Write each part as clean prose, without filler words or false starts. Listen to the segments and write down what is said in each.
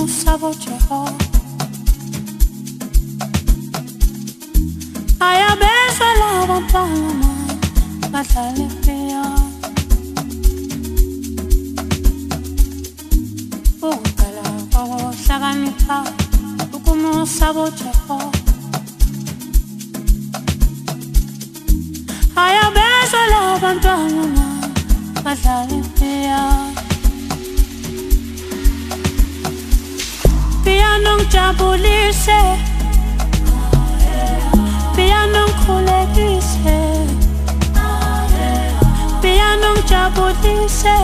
ukumusa boJehova. Ayabezwa labantwana badlala ipiyano. Ukuqala kwabo hlakanipha ukumusa boJehova. Ayabezwa labantwana badlala ipiyano. Piano ngijabulise, piano ngikhulekise, piano ngijabulise,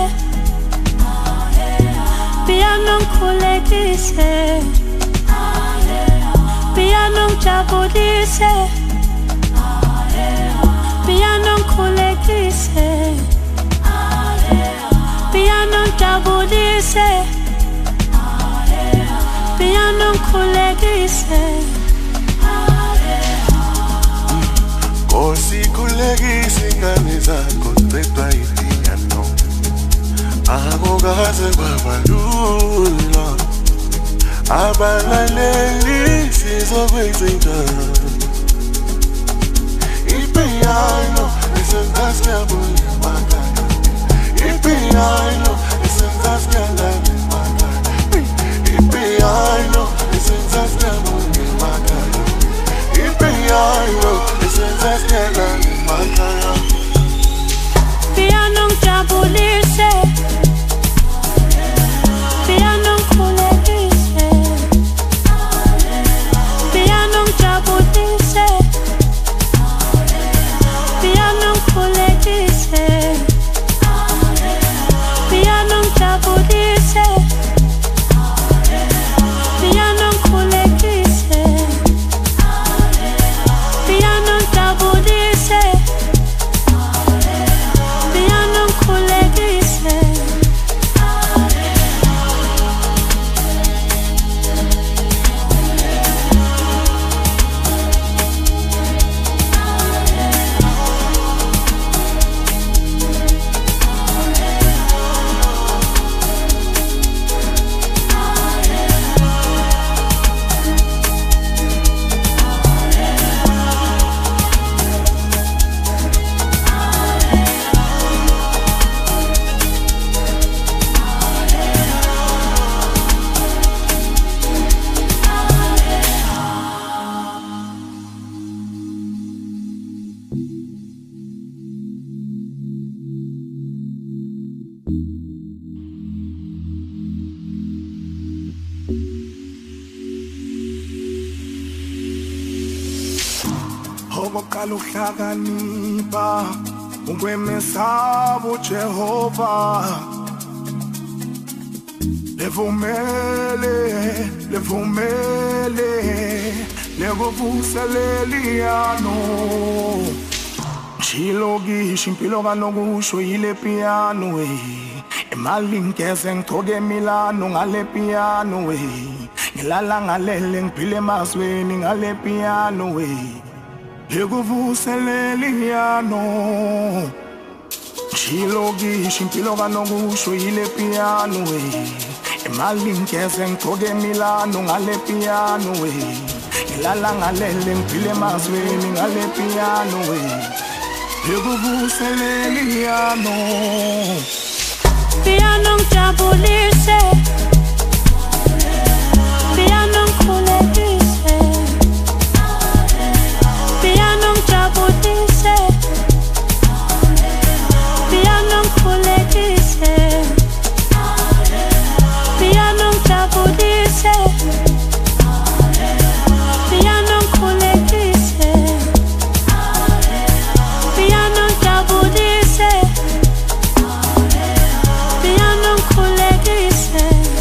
piano ngikhulekise, piano ngijabulise, piano ngikhulekise, piano ngijabulise, piano ngikhulekise. Nkosi khulekise ingane zakho zedwa ipiano. Akukaze kwaba lula, abalaleli sizokwenza njani? Ipiano isenza siyabona emakhaya. Ipiano isenza siyalala emakhaya. Ipiano isenza siyabona emakhaya. Ipiano isenza siyalala emakhaya. Piano ngijabulise, piano ngikhulekise, piano ngijabulise, piano ngikhulekise, piano ngijabulise, piano ngikhulekise, piano ngijabulise, piano ngikhulekise. Okokuqala uhlakanipha, ukwemesaba uJehova. Levumele lekuvuseleliyano. Shilokisha impilo kanokusho yile piano imali ngeze ngigcoke Milano ngale piano ngilala ngalele ngiphile emazweni ngale piano lekuvuseleliyano. Shilokisha impilo kanokusho yile piano imali ngeze ngigcoke Milano ngale piano ngilala ngalele ngiphile emazweni ngale piano lekuvuseleliyano. Piano ngijabulise, piano ngikhulekise, piano ngijabulise, piano ngikhulekise, piano ngijabulise, piano ngikhulekise, piano ngijabulise, piano ngikhulekise.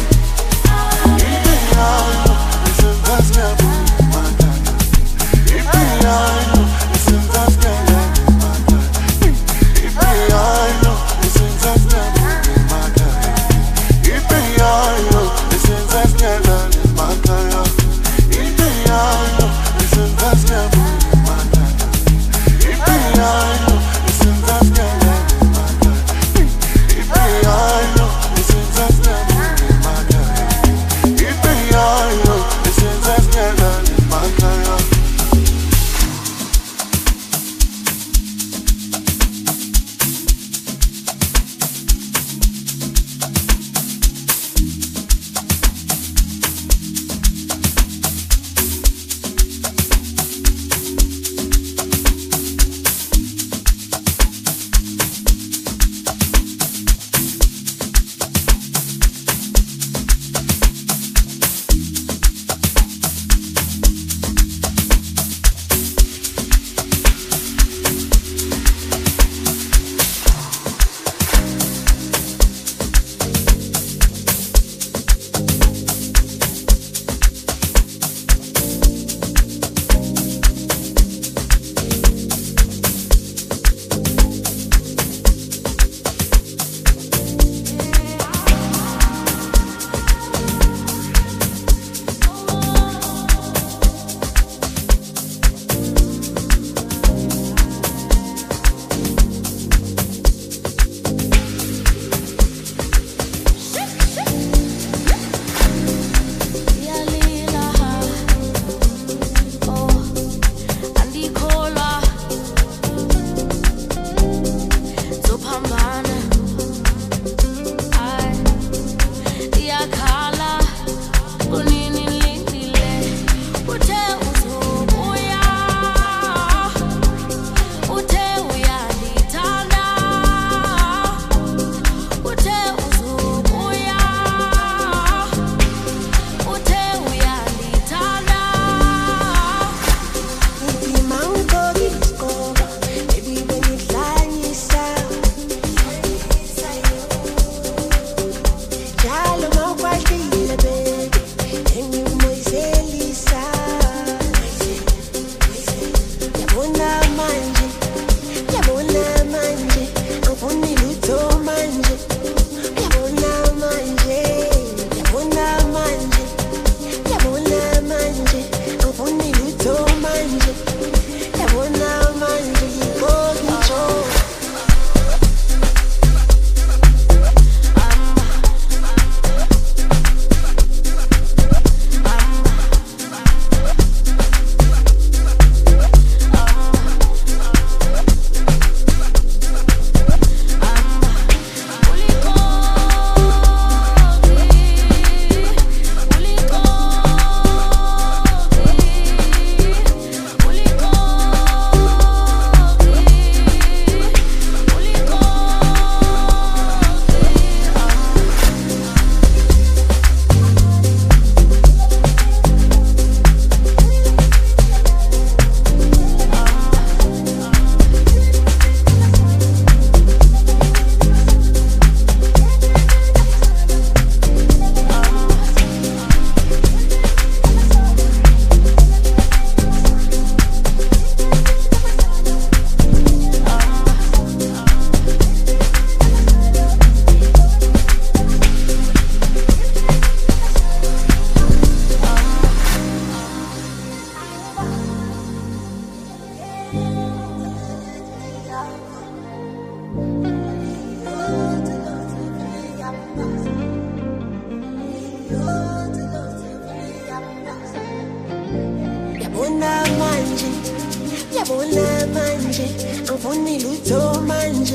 yabona manje angifuni lutho manje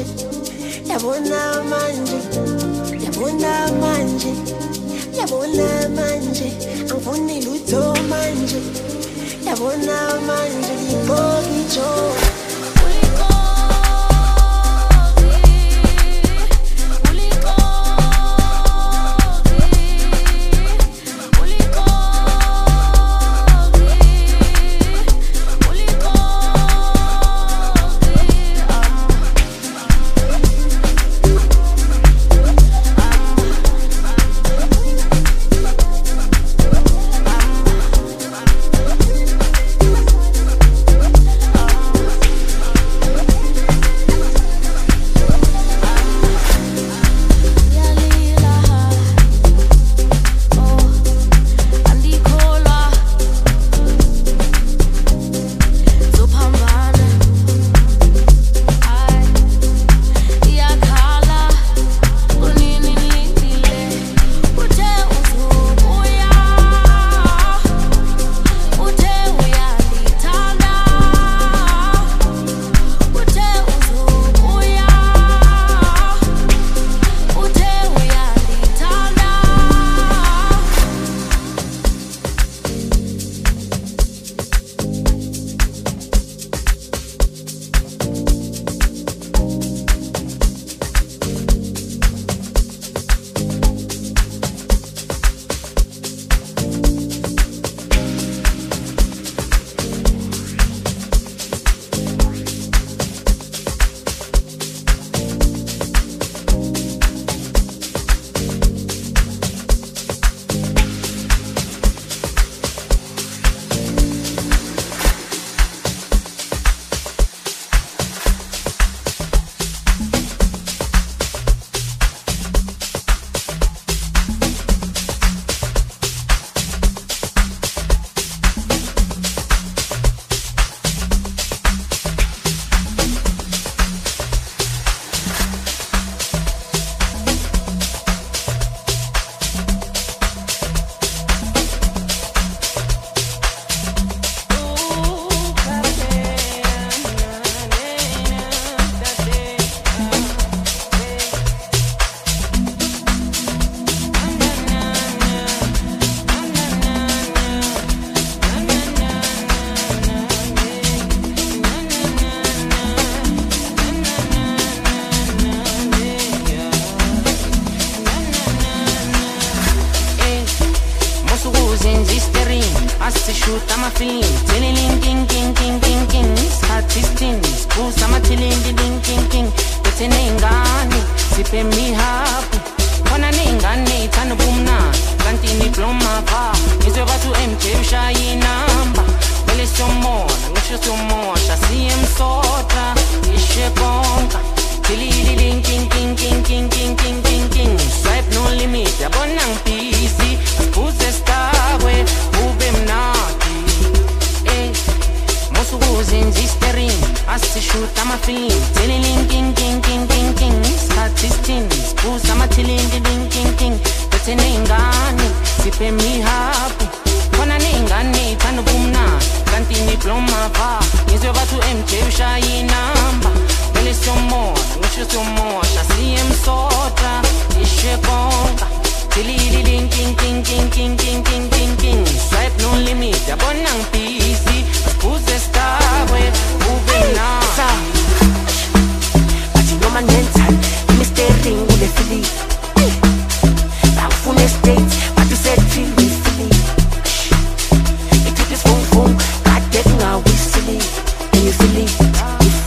yabona manje yabona manje yabona manje angifuni lutho manje yabona manje libokijo Can you feel it?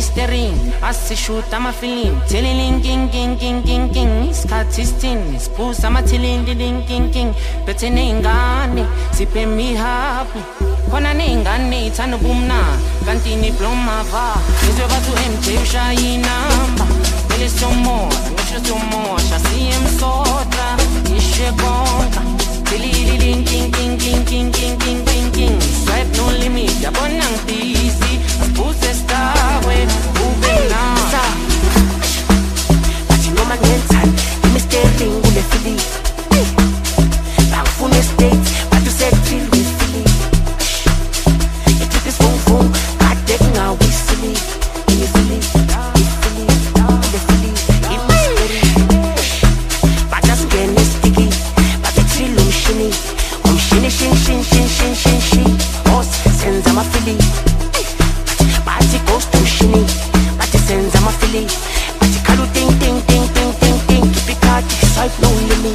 steering, asishoot amafilm, telling king king king king king, isikhathi isithini, siphuza amathilindi ding king king, bethe ney'ngane, siphe mihapi, khona ney'ngane ithanda ubumnandi, kanti niblomava, ngizwe bathi u-MJ ushaya inamba, mele siyomosha, ngisho siyomosha, siye emsodra, ishe konka, tilili king king king king king king king king, swipe no limit, yabona ngibhizi, asiphuze stawe, ube mnasa. Bathi noma ngenzani, imistering kule fili, bangifuna estate, bathi usetril wifili, ekhipha isivunguvungu, kade kungawisili, ifili, kule fili, imistering, bathi asingene estiki, bathi trill umshini, umshini shin shin shin shin shin shin, boss senza amafili, bathi ghost umshini, bathi senza amafili, bathi khalu ting ting ting ting ting ting, keep it hard, swipe no limit.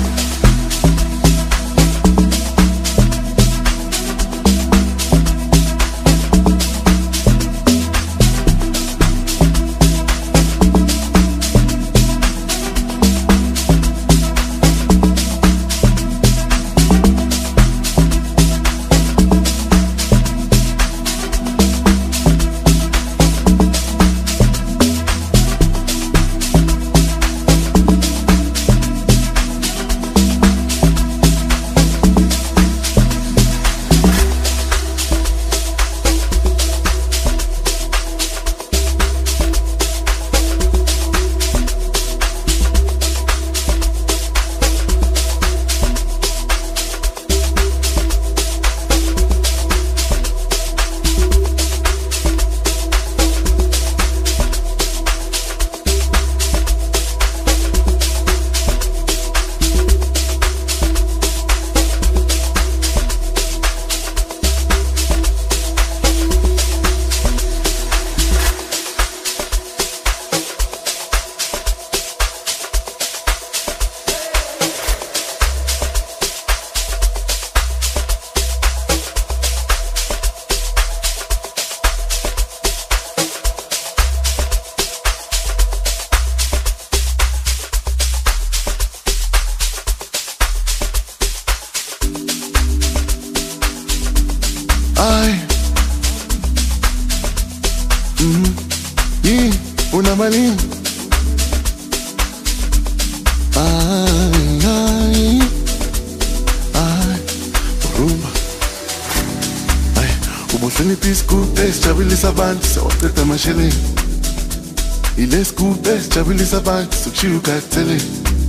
Jabulisa abantu sokushuka tele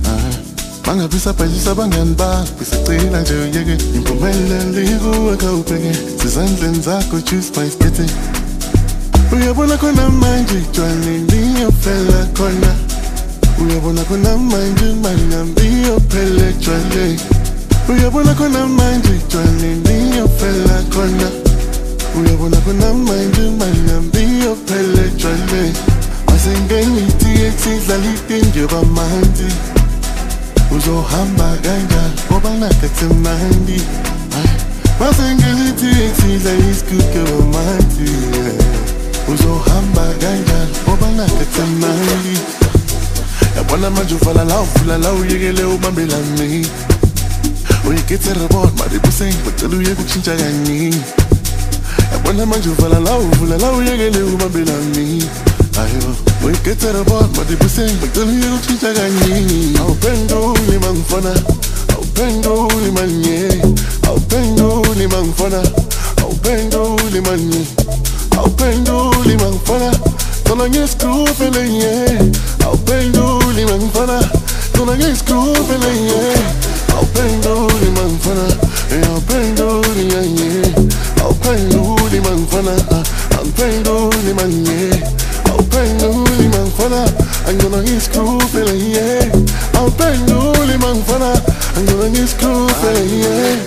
Mangabisa phayisa bangani bakho bisicela nje uyeke impumelelo ikuwe khawubheke sizandleni zakho choose my state Uyabona khona manje jwale liyofela khona Uyabona khona manje mangambi yophele jwale Uyabona khona manje jwale liyofela khona Uyabona khona manje mangambi yophele jwale Asengenithi eksidlalite njengoba manje Uzohamba kanjani ngoba nakethe mnandi Asengenithi eksidlalite njengoba manje Uzohamba kanjani ngoba nakethe mnandi Yabona manje uvala la uvula la uyekele ubambelane Uyekethe report maribuseng bacela uyeke ukushintsha kaningi Yabona manje uvala la uvula la uyekele ubambelane Ayo, uyekethe report maribuseng bacela uyeke ukushintsha kaningi Awuphenduli mangifona Awuphenduli manye Awuphenduli mangifona Awuphenduli manye Awuphenduli mangifona Tona ngesikufele ye Awuphenduli mangifona Tona ngesikufele ye Awuphenduli mangifona Awuphenduli ye Awuphenduli mangifona Awuphenduli manye Awuphenduli mangifona Angona ngesikufele ye Awuphenduli mangifona Angona ngesikufele ye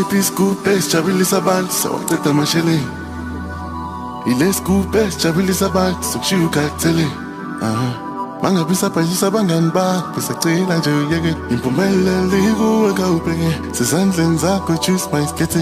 Nasiphi isigubhu esijabulisa abantu sawaqeda amasheleni. Ile sigubhu esijabulisa abantu sokushiya ukhathele. Mangabe usabhayisa abangani bakho besacela nje uyeke impumelelo ikuwe kawubheke sezandleni zakho choose my skete.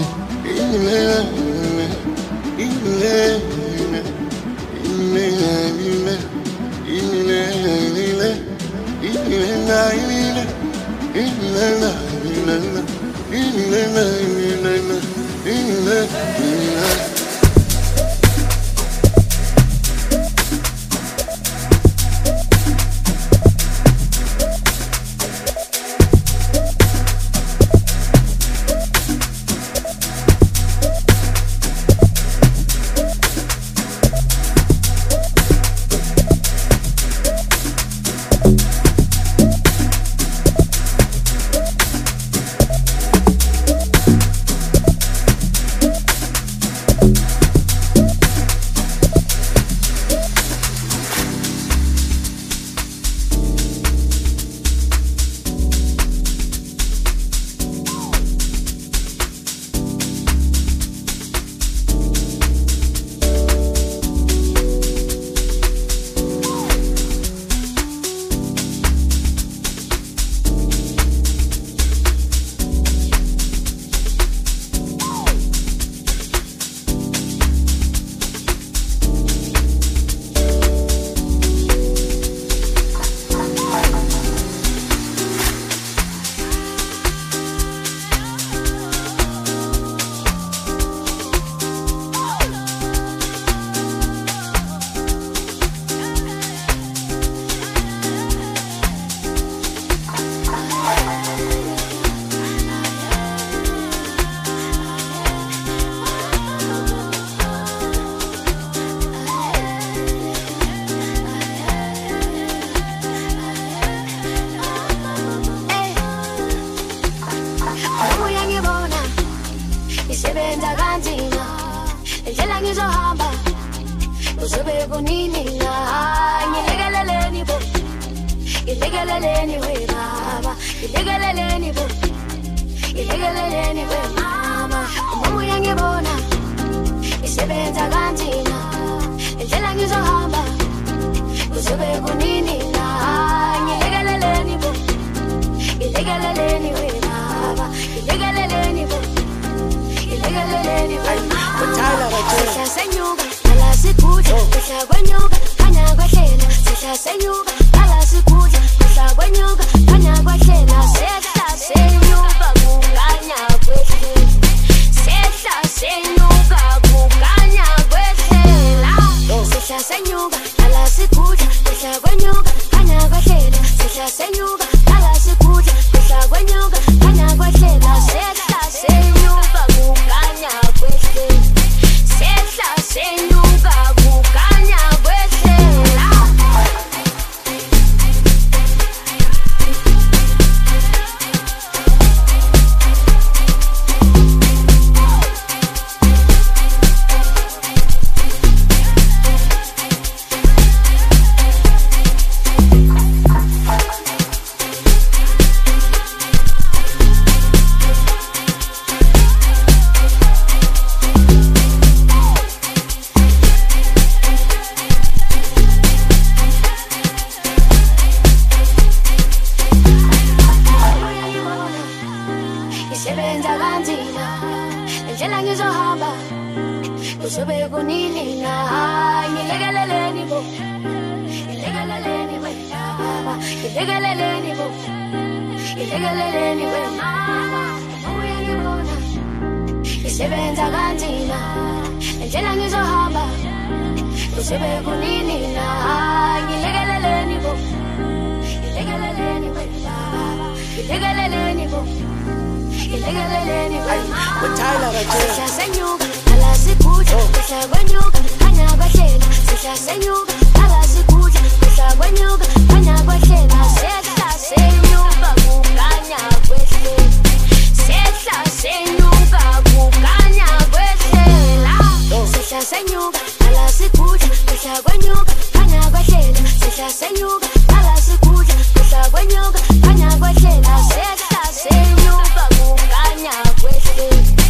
Senyuka,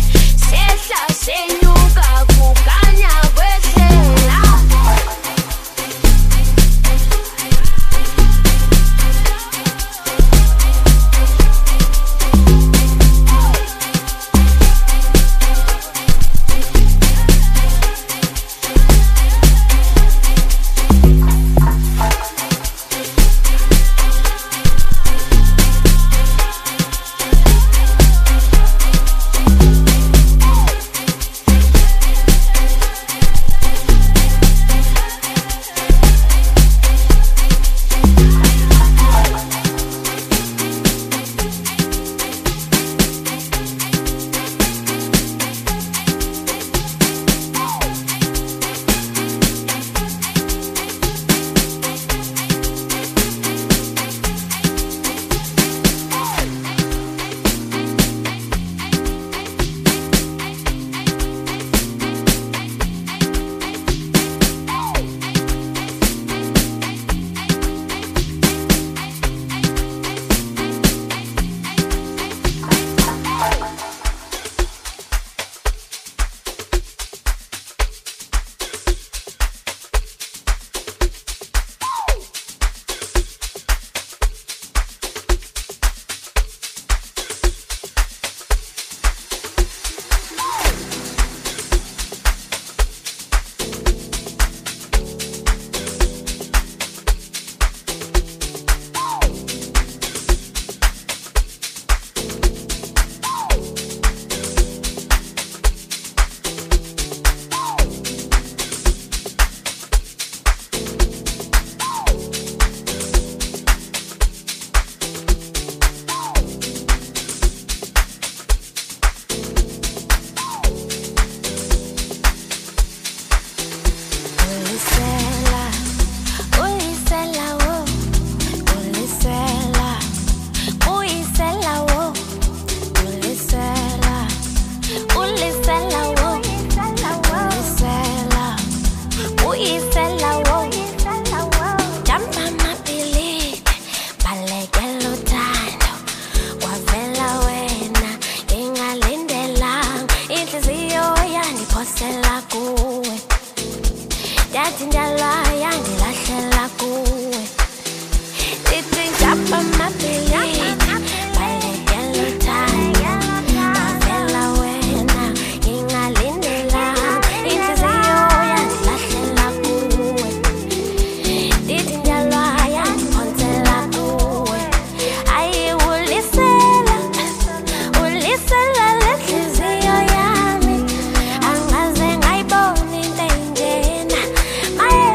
kuwe yathi njalo yangilahlela kuwe lithi ngapha amabhilini balekela uthaya wavela wena ngingalindela inhliziyo yangilahlela kuwe lithi njalo yangiphonsela kuwe ayiwulisela ulisela lenhliziyo yami angaze ngayibona into enjena maye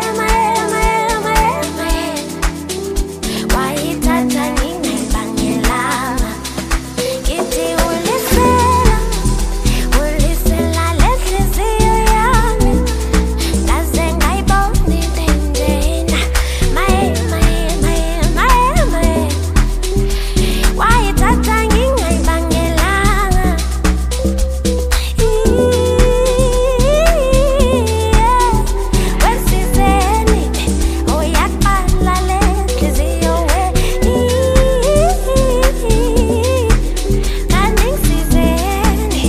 wayithatha ngingayibangelanga ngithi ulisela lenhliziyo yami ngaze ngayibona into enjena maye wayithatha ngingayibangelanga wesizeni uyaqala lenhliziyo we kanti ngisizeni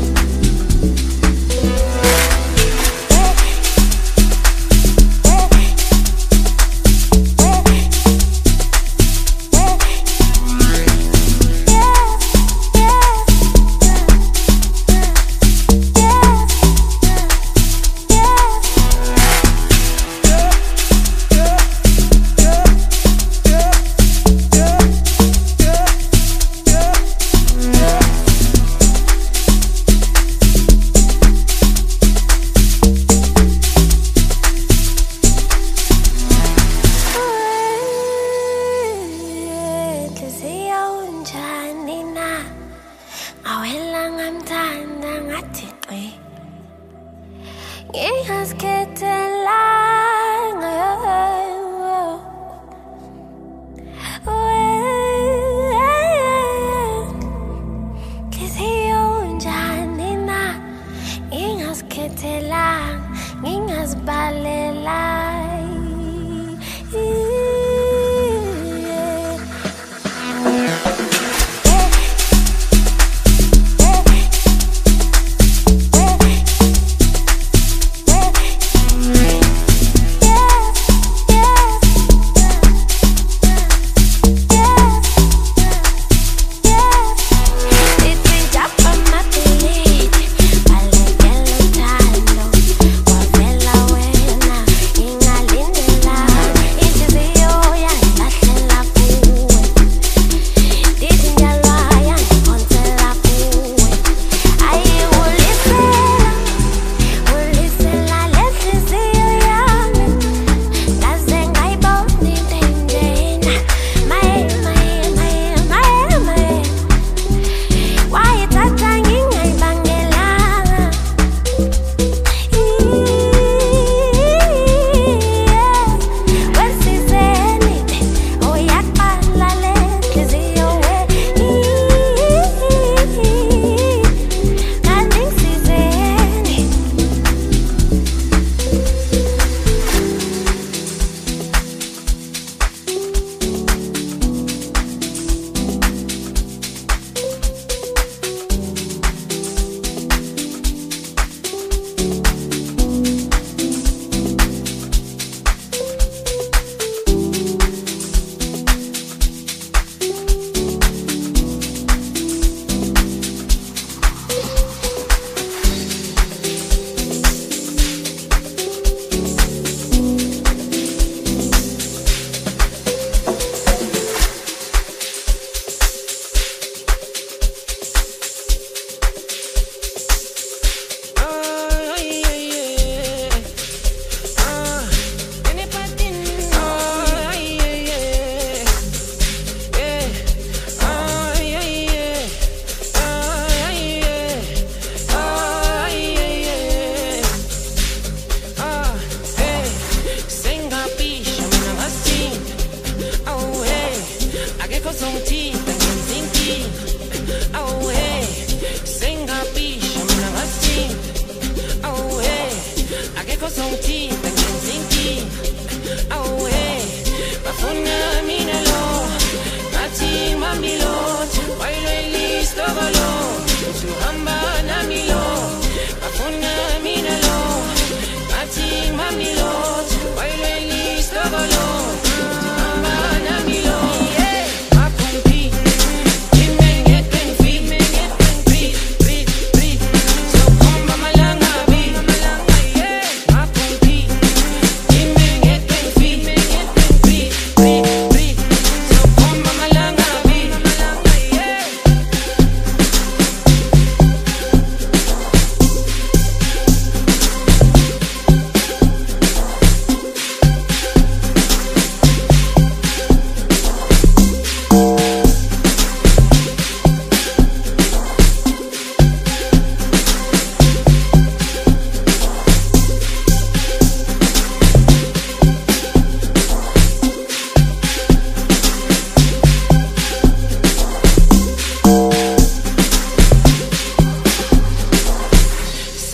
inhliziyo unjani na ngawela ngamthanda ngathi qi ngingazikhethelanga inhliziyo unjani na ngingazikhethelanga ngingazibalela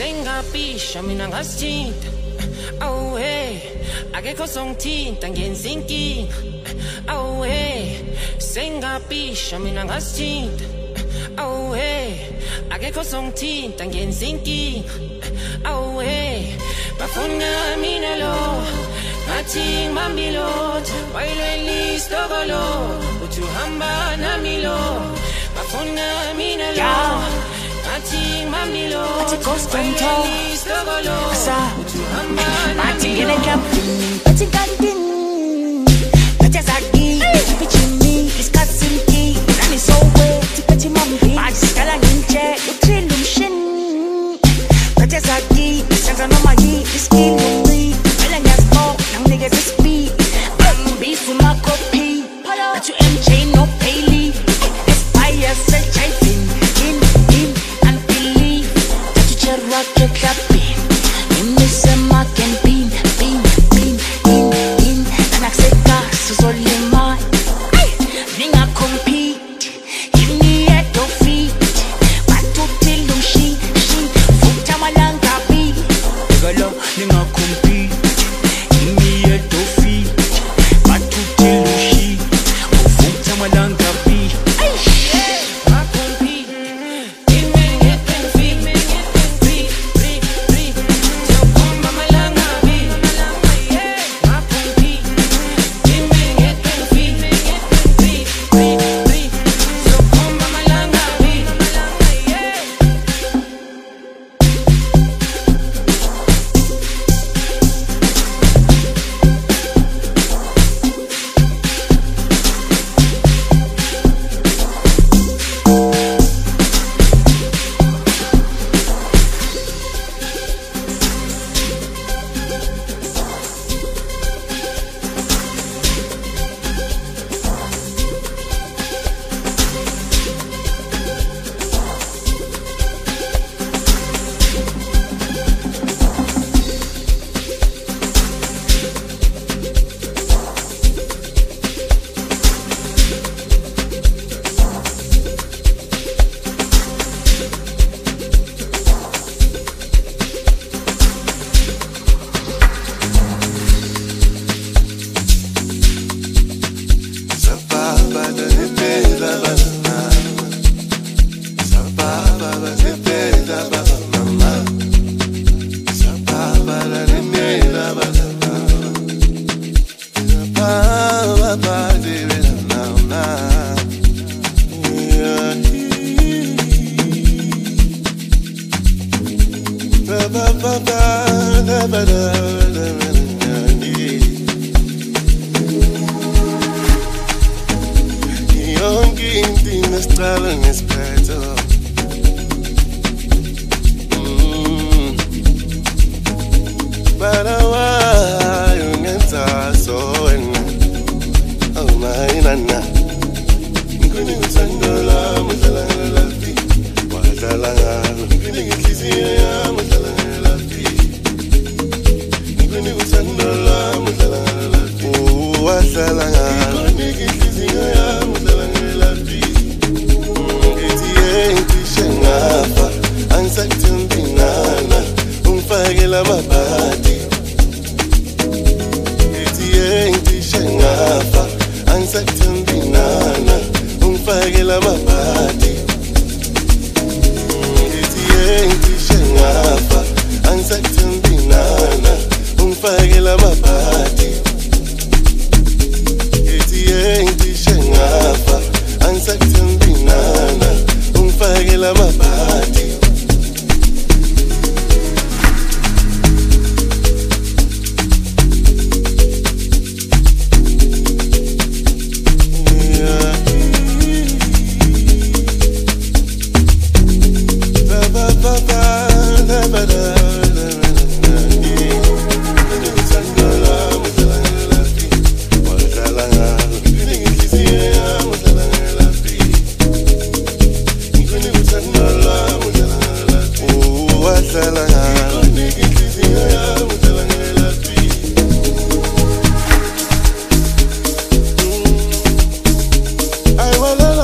sengapisha mina ngasithinta awuhe akekho songithinta ngenza inkinga awuhe sengapisha mina ngasithinta awuhe akekho songithinta ngenza inkinga awuhe bafuna mina lo ngathi ngibambilotha wayilwela isitokolo uthi uhamba nami lo bafuna mina lo Ati kostonto Asa Ati gine jumping Ati gandin Ati zagi Ati chimney Discussing key Nani so way Ati mambi Ati skala ninche Utri lumshin Ati zagi Senza no mahi Iski lumbi Wala nyasmo Nang niggas is me Ambi suma kopi Ati MJ no Paley Aspire say chafing Rocket clapping, you miss a mark and beam, in. And I say, gas is only mine. Ninga compete, give me a feet. But to tell them she, futa malanga be. Galo, ninga compete, give me a feet. But to tell them she, futa malanga be.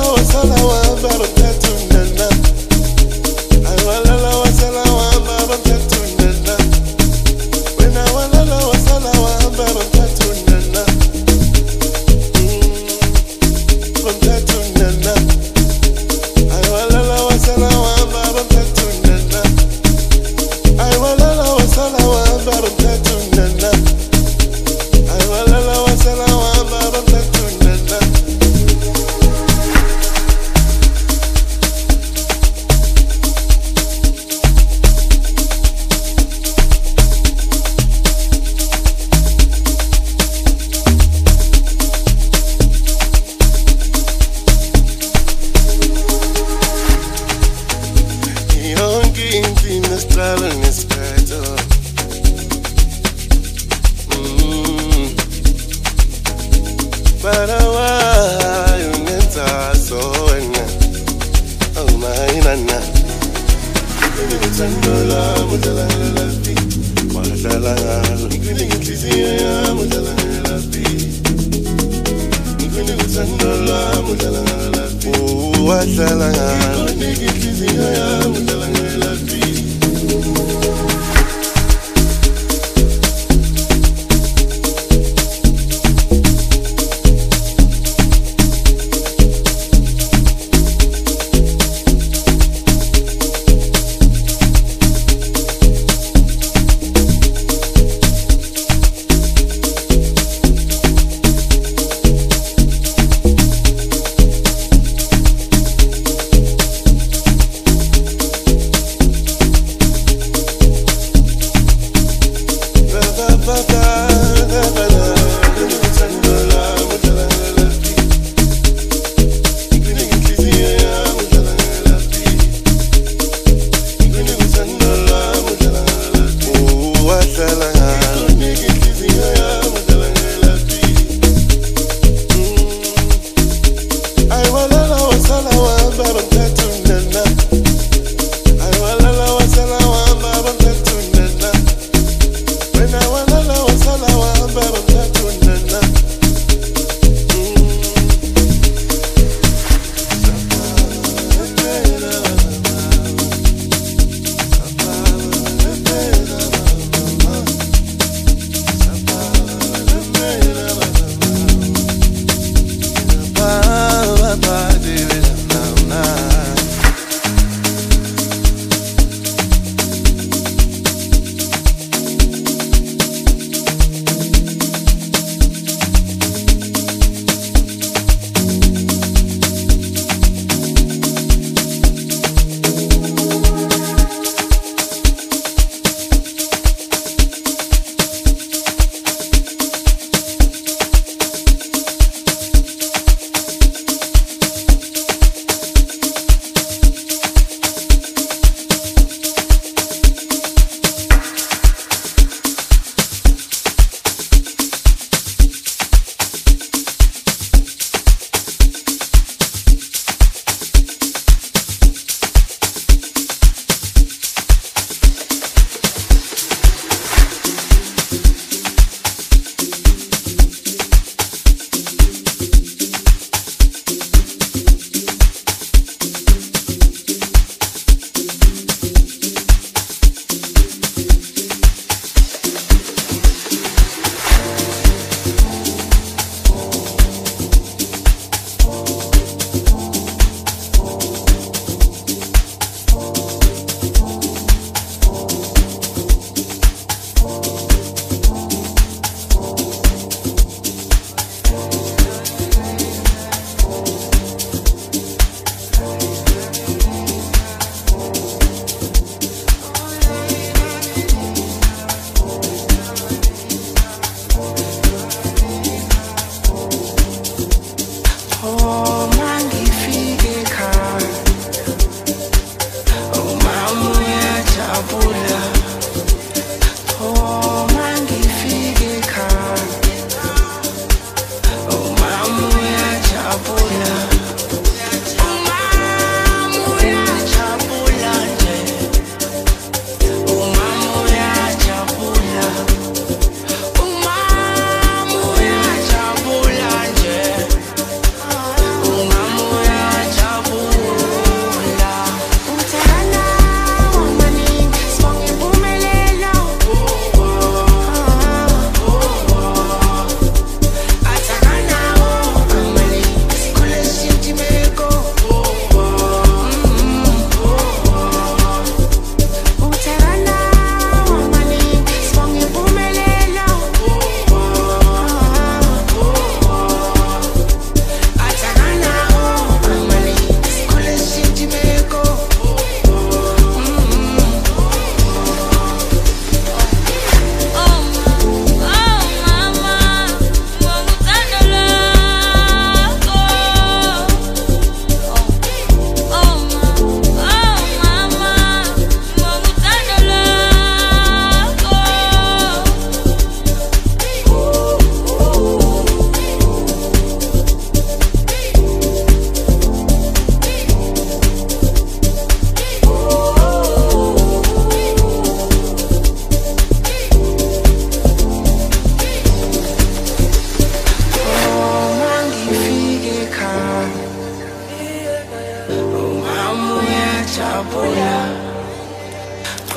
I Ngicela ngisikhetho Para why ungenza so wena Oh my nana Ngithanda lami udlala ngelapi Wadlala ngalo Ngikwenye inhliziyo yami udlala ngelapi Ngikwenye ngithanda lami udlala ngelapi Wadlala ngalo Ngikwenye inhliziyo yami udlala ngelapi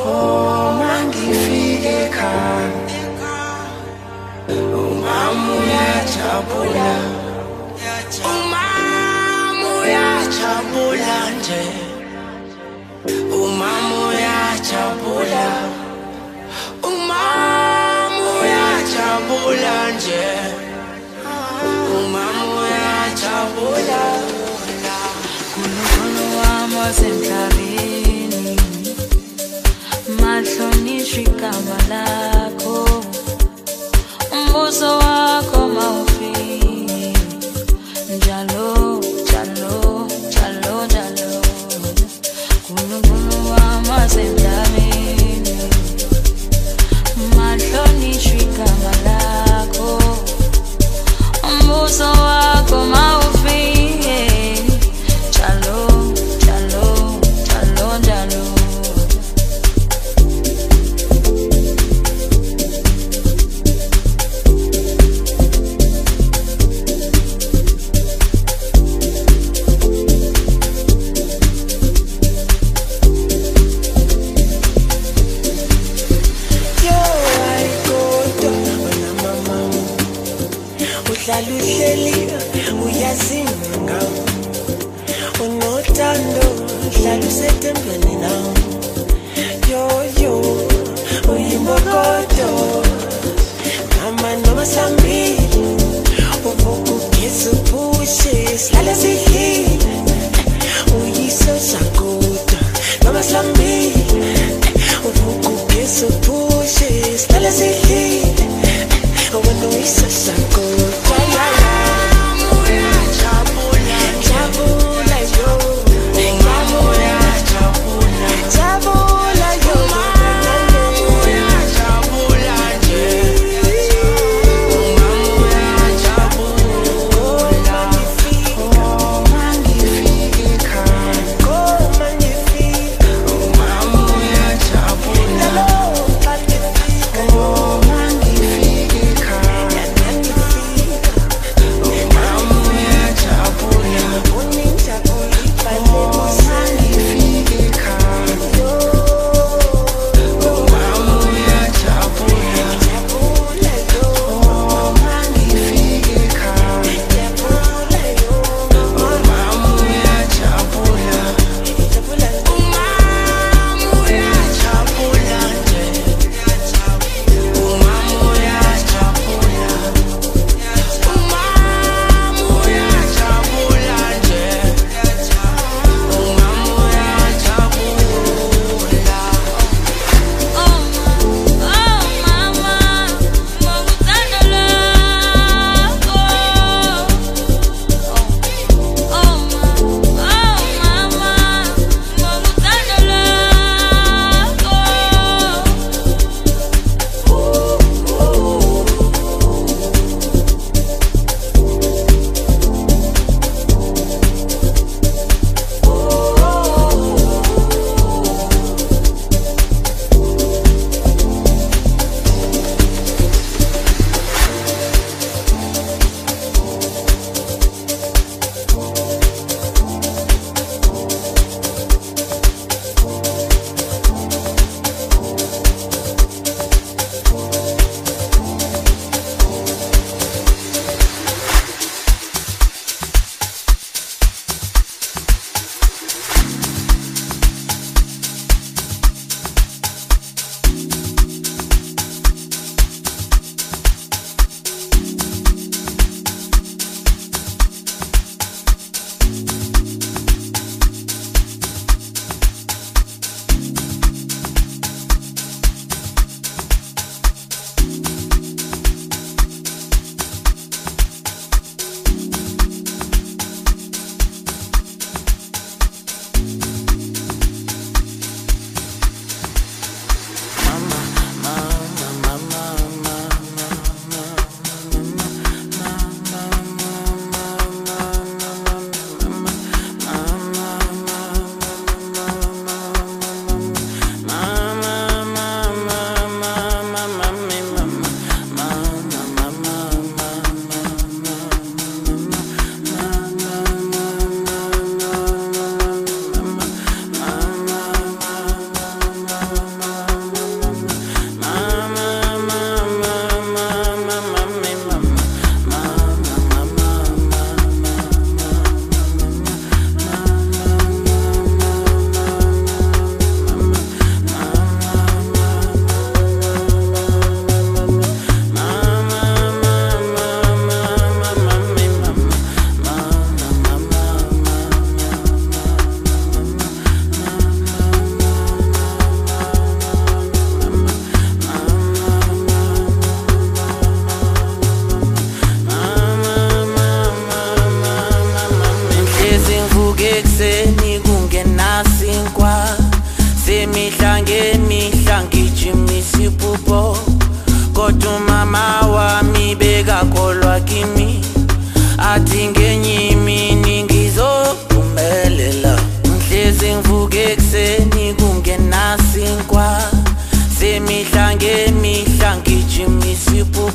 Oh mangifike ekhaya umama uyajabula umama uyajabula nje umama uyajabula umama uyajabula nje umama uyajabula kunokono wami wasemhlabeni mahlonishwa igama lakho umbuso wakho mawufike njalo njalo njalo njalo kunokono wami wasemhlabeni mahlonishwa igama lakho umbuso wakho mawufike njalo njalo njalo njalo uhleli uyazinga ngawo unothando hlala usetembeni nawo yo yo uyimbokodo mama noma sambili uvukugisa uphushe sihlala sidlile uyiso sakuda noma sambili uvukugisa uphushe sihlala sidlile wena uyiso sakuda Oh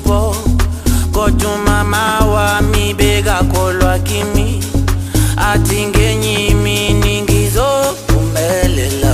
uhlupho kodwa umama wami bekakholwa kimi athi ngenye imini ngizophumelela.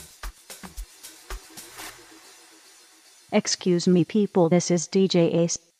Excuse me people, this is DJ Ace.